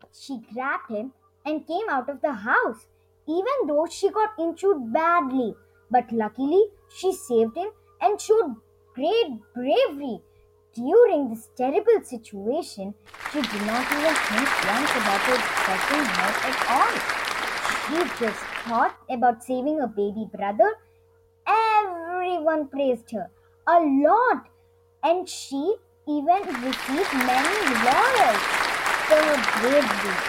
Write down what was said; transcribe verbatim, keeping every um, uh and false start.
She grabbed him and came out of the house, even though she got injured badly. But luckily, she saved him and showed great bravery. During this terrible situation, she did not even think once about her getting hurt at all. She just thought about saving her baby brother. Everyone praised her a lot, and she even received many laurels for her bravery.